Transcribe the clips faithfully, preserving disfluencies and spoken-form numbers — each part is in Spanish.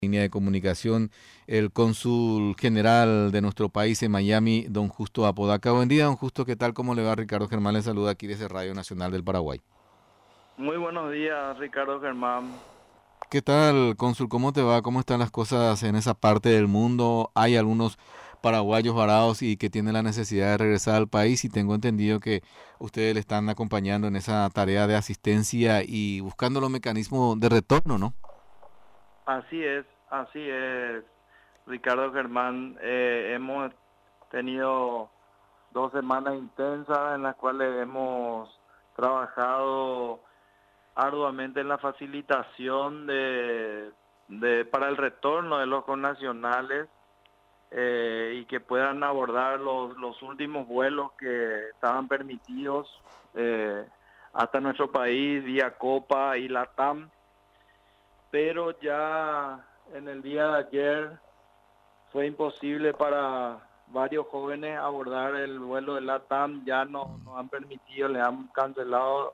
línea de comunicación, el cónsul general de nuestro país en Miami, don Justo Apodaca. Buen día, don Justo, ¿qué tal? ¿Cómo le va? Ricardo Germán le saluda aquí desde Radio Nacional del Paraguay. Muy buenos días, Ricardo Germán. ¿Qué tal, cónsul? ¿Cómo te va? ¿Cómo están las cosas en esa parte del mundo? Hay algunos paraguayos varados y que tienen la necesidad de regresar al país y tengo entendido que ustedes le están acompañando en esa tarea de asistencia y buscando los mecanismos de retorno, ¿no? Así es, así es, Ricardo Germán. Eh, hemos tenido dos semanas intensas en las cuales hemos trabajado arduamente en la facilitación de, de para el retorno de los connacionales eh, y que puedan abordar los, los últimos vuelos que estaban permitidos eh, hasta nuestro país vía Copa y Latam. Pero ya en el día de ayer fue imposible para varios jóvenes abordar el vuelo de LATAM, ya no nos han permitido, le han cancelado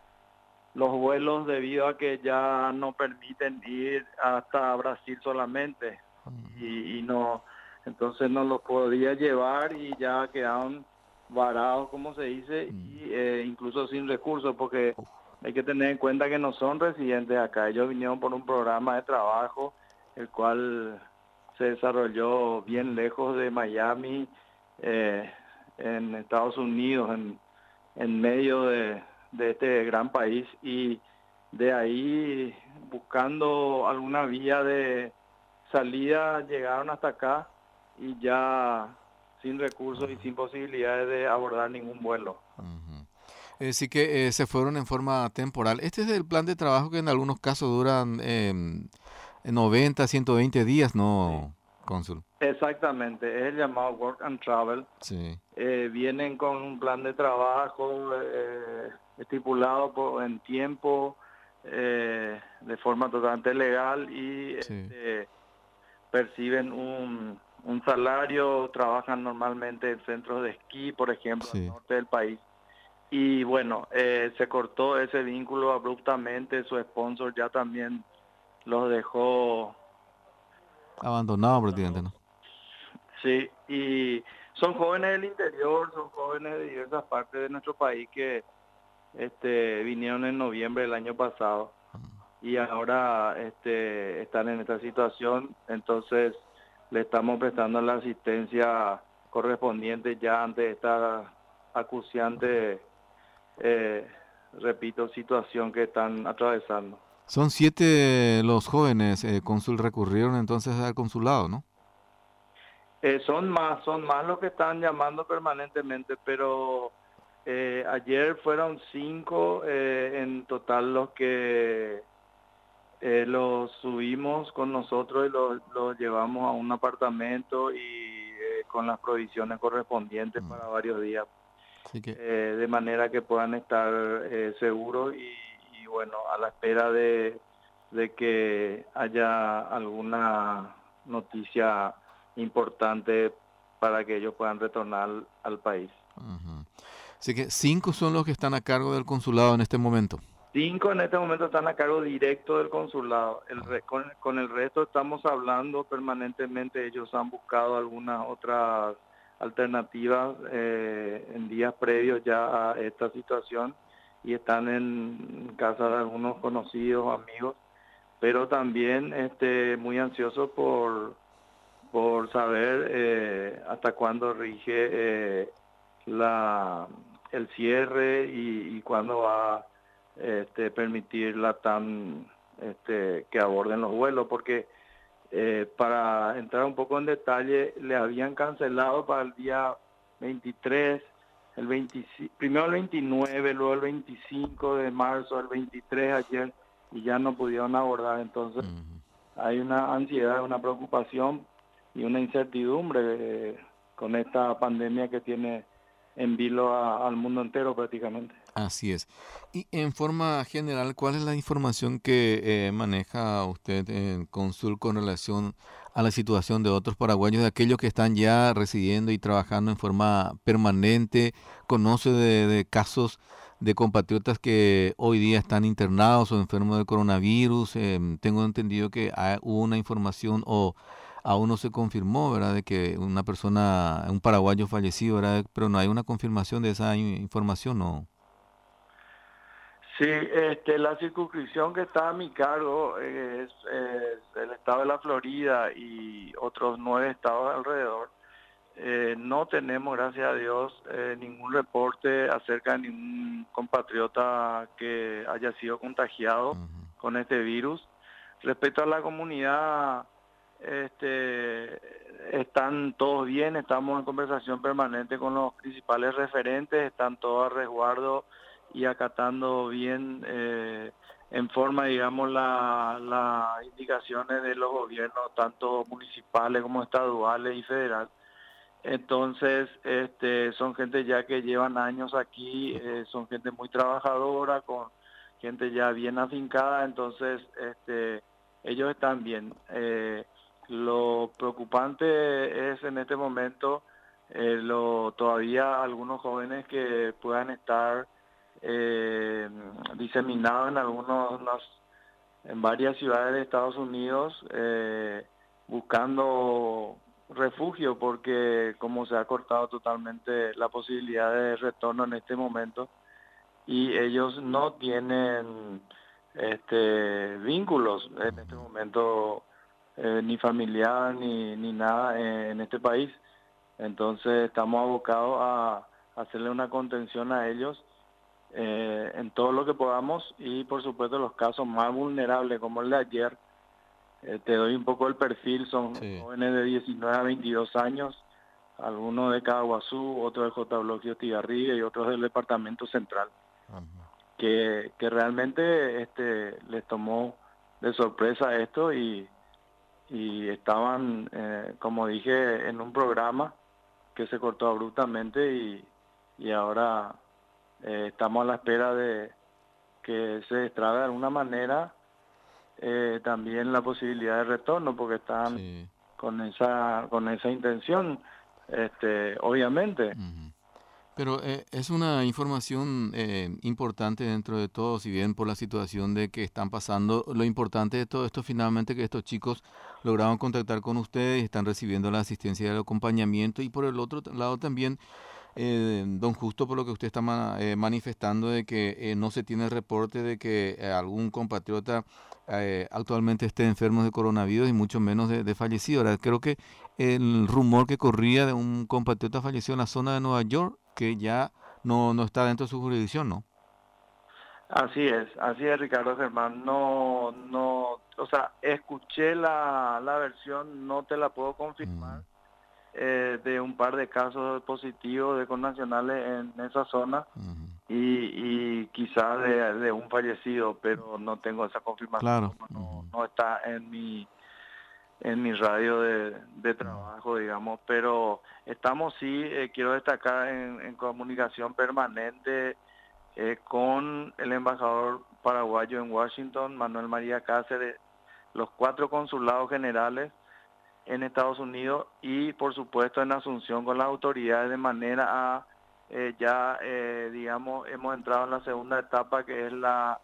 los vuelos debido a que ya no permiten ir hasta Brasil solamente y, y no, entonces no los podía llevar y ya quedaron varados, como se dice, y eh, incluso sin recursos porque hay que tener en cuenta que no son residentes acá. Ellos vinieron por un programa de trabajo, el cual se desarrolló bien lejos de Miami, eh, en Estados Unidos, en, en medio de, de este gran país. Y de ahí, buscando alguna vía de salida, llegaron hasta acá y ya sin recursos y sin posibilidades de abordar ningún vuelo. Ujú. Eh, sí que eh, se fueron en forma temporal. Este es el plan de trabajo que en algunos casos duran eh, noventa, ciento veinte días, Sí. ¿no, cónsul? Exactamente, es el llamado Work and Travel. Sí, Eh, vienen con un plan de trabajo eh, estipulado por, en tiempo, eh, de forma totalmente legal y sí, este, perciben un, un salario, trabajan normalmente en centros de esquí, por ejemplo, al sí. norte del país. Y bueno, eh, se cortó ese vínculo abruptamente, su sponsor ya también los dejó. Abandonado prácticamente, ¿no? Sí, y son jóvenes del interior, son jóvenes de diversas partes de nuestro país que este, vinieron en noviembre del año pasado y ahora este, están en esta situación, entonces le estamos prestando la asistencia correspondiente ya ante esta acuciante, eh, repito, situación que están atravesando. Son siete los jóvenes, eh, cónsul, recurrieron entonces al consulado, ¿no? Eh, son más, son más los que están llamando permanentemente, pero eh, ayer fueron cinco eh, en total los que eh, los subimos con nosotros y los, los llevamos a un apartamento y eh, con las provisiones correspondientes Mm. para varios días, Así que eh, de manera que puedan estar eh, seguros y, y bueno, a la espera de, de que haya alguna noticia importante para que ellos puedan retornar al, al país. ujú. Así que cinco son los que están a cargo del consulado en este momento. Cinco en este momento están a cargo directo del consulado. El re- con, con el resto estamos hablando permanentemente. Ellos han buscado algunas otras alternativas eh, en días previos ya a esta situación y están en casa de algunos conocidos, amigos, pero también este, muy ansiosos por, por saber eh, hasta cuándo rige eh, la, el cierre y, y cuándo va este, permitir la TAM este, que aborden los vuelos, porque eh, para entrar un poco en detalle, le habían cancelado para el día veintitrés, el veinticinco, primero el veintinueve, luego el veinticinco de marzo, el veintitrés ayer, y ya no pudieron abordar. Entonces Ujú. hay una ansiedad, una preocupación y una incertidumbre eh, con esta pandemia que tiene en vilo a- al mundo entero prácticamente. Así es. Y en forma general, ¿cuál es la información que eh, maneja usted en Consul con relación a la situación de otros paraguayos, de aquellos que están ya residiendo y trabajando en forma permanente? ¿Conoce de, de casos de compatriotas que hoy día están internados o enfermos de coronavirus. Eh, tengo entendido que hay, hubo una información o aún no se confirmó, ¿verdad?, de que una persona, un paraguayo fallecido, ¿verdad? Pero no hay una confirmación de esa in- información, ¿no? Sí, este, la circunscripción que está a mi cargo es, es el estado de la Florida y otros nueve estados alrededor. Eh, no tenemos, gracias a Dios, eh, ningún reporte acerca de ningún compatriota que haya sido contagiado Ujú. con este virus. Respecto a la comunidad, este, están todos bien, estamos en conversación permanente con los principales referentes, están todos a resguardo y acatando bien eh, en forma, digamos, la- las indicaciones de los gobiernos, tanto municipales como estaduales y federales. Entonces, este, son gente ya que llevan años aquí, eh, son gente muy trabajadora, con gente ya bien afincada, entonces, este, ellos están bien. Eh, lo preocupante es en este momento eh, lo, todavía algunos jóvenes que puedan estar eh, diseminados en algunos, en varias ciudades de Estados Unidos eh, buscando refugio porque como se ha cortado totalmente la posibilidad de retorno en este momento y ellos no tienen este vínculos en este momento eh, ni familiar ni, ni nada en, en este país. Entonces estamos abocados a hacerle una contención a ellos eh, en todo lo que podamos y por supuesto los casos más vulnerables como el de ayer, eh, te doy un poco el perfil, son Sí. jóvenes de diecinueve a veintidós años, algunos de Caguazú, otros del J. Bloquio Tigarribia y otros del Departamento Central, Ujú. que, que realmente este, les tomó de sorpresa esto y, y estaban, eh, como dije, en un programa que se cortó abruptamente y, y ahora eh, estamos a la espera de que se destrabe de alguna manera eh, también la posibilidad de retorno porque están Sí. con esa con esa intención este obviamente. Ujú. Pero eh, es una información eh, importante dentro de todo, si bien por la situación de que están pasando, lo importante de todo esto finalmente que estos chicos lograron contactar con ustedes y están recibiendo la asistencia y el acompañamiento y por el otro t- lado también, eh, don Justo, por lo que usted está ma- eh, manifestando de que eh, no se tiene reporte de que eh, algún compatriota eh, actualmente esté enfermo de coronavirus y mucho menos de, de fallecido. Ahora, creo que el rumor que corría de un compatriota fallecido en la zona de Nueva York, que ya no, no está dentro de su jurisdicción, ¿no? Así es, así es Ricardo Germán, no no, o sea, escuché la, la versión, no te la puedo Ujú, confirmar, eh, de un par de casos positivos de connacionales en esa zona ujú. y, y quizás de, de un fallecido, pero no tengo esa confirmación Claro. como no, Ujú, no está en mi en mi radio de, de ujú, trabajo, digamos, pero estamos sí, eh, quiero destacar en, en comunicación permanente eh, con el embajador paraguayo en Washington, Manuel María Cáceres, los cuatro consulados generales en Estados Unidos y por supuesto en Asunción con las autoridades de manera a eh, ya, eh, digamos, hemos entrado en la segunda etapa que es la,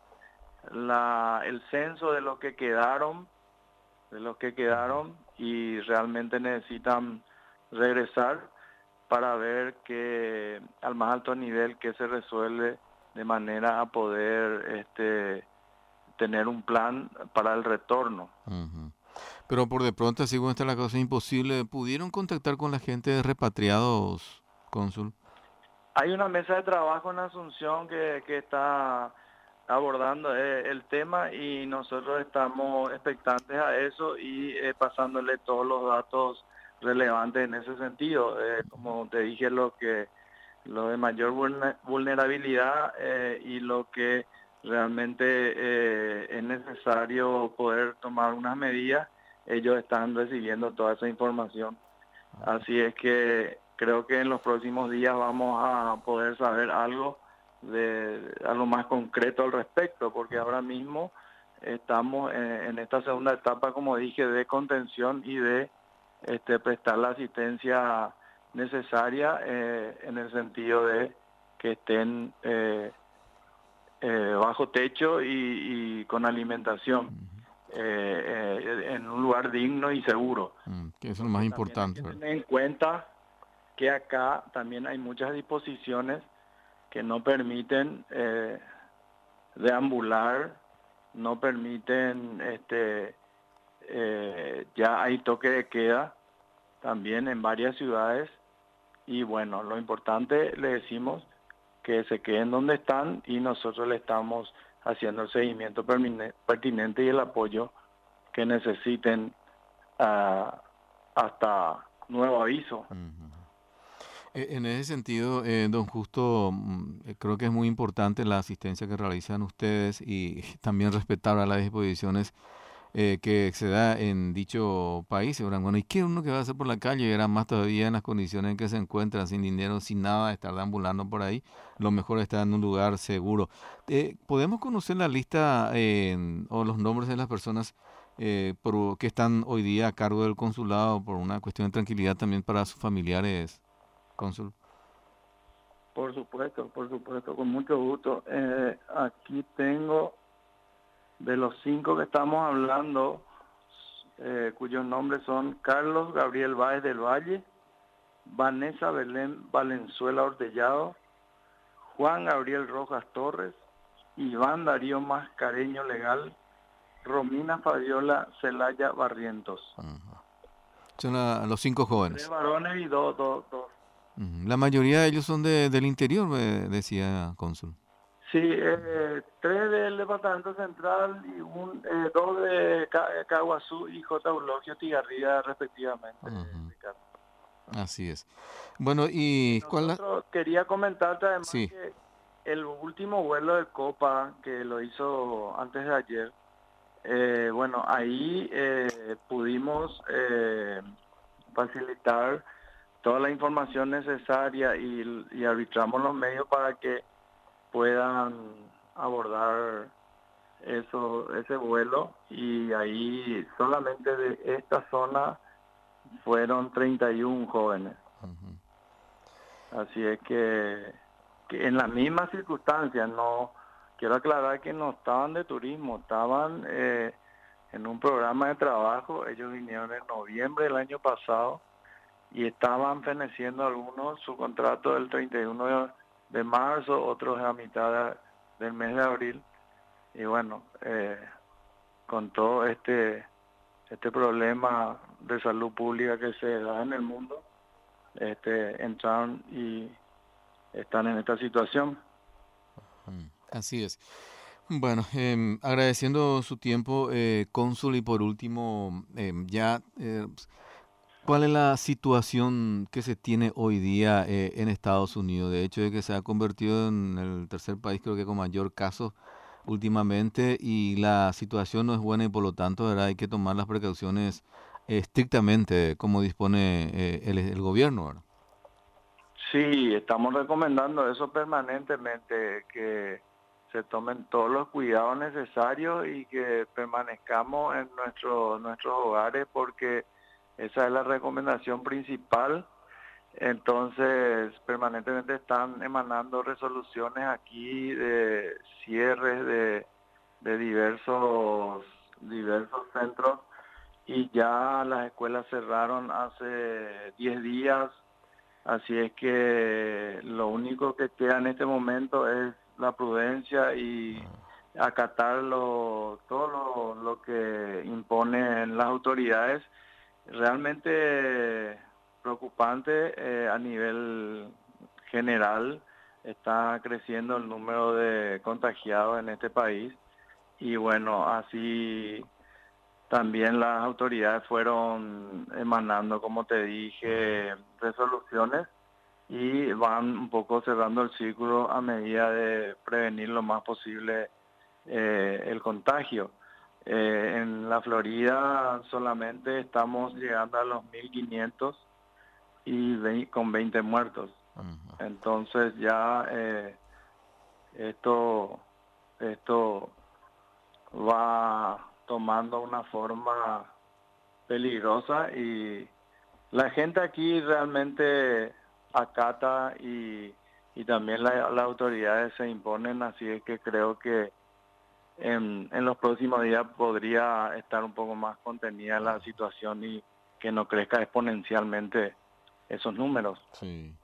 la el censo de los que quedaron de los que quedaron y realmente necesitan regresar para ver que al más alto nivel que se resuelve de manera a poder este tener un plan para el retorno. ujú. Pero por de pronto, así como está la cosa imposible, ¿pudieron contactar con la gente de repatriados, cónsul? Hay una mesa de trabajo en Asunción que, que está abordando eh, el tema y nosotros estamos expectantes a eso y eh, pasándole todos los datos relevantes en ese sentido. Eh, como te dije, lo que lo de mayor vulne- vulnerabilidad eh, y lo que realmente eh, es necesario poder tomar unas medidas, ellos están recibiendo toda esa información. Así es que creo que en los próximos días vamos a poder saber algo de algo más concreto al respecto, porque ahora mismo estamos en, en esta segunda etapa, como dije, de contención y de este, prestar la asistencia necesaria eh, en el sentido de que estén eh, eh, bajo techo y, y con alimentación, Ujú. eh, eh, en un lugar digno y seguro. Mm, que eso es lo más Porque también hay importante, que ¿verdad? tener en cuenta que acá también hay muchas disposiciones que no permiten eh, deambular, no permiten, este, eh, ya hay toque de queda también en varias ciudades y bueno, lo importante le decimos que se queden donde están y nosotros le estamos haciendo el seguimiento permine- pertinente y el apoyo que necesiten ah, hasta nuevo aviso. Ujú. E- En ese sentido, eh, don Justo, mm, eh, creo que es muy importante la asistencia que realizan ustedes y también respetar a las disposiciones eh, que se da en dicho país, ¿verdad? Bueno, ¿y qué uno que va a hacer por la calle? Era más todavía en las condiciones en que se encuentra, sin dinero, sin nada, estar deambulando por ahí. Lo mejor está en un lugar seguro. Eh, ¿podemos conocer la lista eh, o los nombres de las personas eh, por- que están hoy día a cargo del consulado por una cuestión de tranquilidad también para sus familiares, cónsul? Por supuesto, por supuesto, con mucho gusto. Eh, aquí tengo de los cinco que estamos hablando, eh, cuyos nombres son Carlos Gabriel Báez del Valle, Vanessa Belén Valenzuela Ortellado, Juan Gabriel Rojas Torres, Iván Darío Mascareño Legal, Romina Fabiola Celaya Barrientos. Ujú. Son la- los cinco Tres jóvenes. varones y dos, dos, dos. Ujú. La mayoría de ellos son de, del interior, me decía cónsul. Sí, eh, tres del Departamento Central y un, eh, dos de Ca- Caguazú y J. Eulogio Tigarribia respectivamente, Ujú. Ricardo. Así es. Bueno, Y ¿y cuál la...? nosotros quería comentarte además Sí. que el último vuelo de Copa que lo hizo antes de ayer, eh, bueno, ahí eh, pudimos eh, facilitar toda la información necesaria y, y arbitramos los medios para que puedan abordar eso, ese vuelo y ahí solamente de esta zona fueron treinta y uno jóvenes. Ujú. Así es que, que en las mismas circunstancias, no quiero aclarar que no estaban de turismo, estaban eh, en un programa de trabajo. Ellos vinieron en noviembre del año pasado y estaban feneciendo algunos su contrato del treinta y uno de, de marzo, otros a mitad de- del mes de abril. Y bueno, eh, con todo este este problema de salud pública que se da en el mundo, este entraron y están en esta situación. Mm, así es. Bueno, em, agradeciendo su tiempo, eh, cónsul, y por último, em, ya, eh, ¿cuál es la situación que se tiene hoy día eh, en Estados Unidos? De hecho, de que se ha convertido en el tercer país, creo que con mayor caso últimamente, y la situación no es buena y por lo tanto, ¿verdad? Hay que tomar las precauciones eh, estrictamente como dispone eh, el, el gobierno, ¿verdad? Sí, estamos recomendando eso permanentemente, que se tomen todos los cuidados necesarios y que permanezcamos en nuestro, nuestros hogares porque esa es la recomendación principal. Entonces, permanentemente están emanando resoluciones aquí de cierres de, de diversos, diversos centros y ya las escuelas cerraron hace diez días, así es que lo único que queda en este momento es la prudencia y acatar lo- todo lo, lo que imponen las autoridades. Realmente preocupante eh, a nivel general, está creciendo el número de contagiados en este país y bueno, así también las autoridades fueron emanando, como te dije, resoluciones y van un poco cerrando el círculo a medida de prevenir lo más posible eh, el contagio. Eh, en la Florida solamente estamos llegando a los mil quinientos y vei- con veinte muertos. Ujú. Entonces ya eh, esto, esto va tomando una forma peligrosa y la gente aquí realmente acata y, y también la- las autoridades se imponen, así es que creo que en, en los próximos días podría estar un poco más contenida la situación y que no crezca exponencialmente esos números. Sí.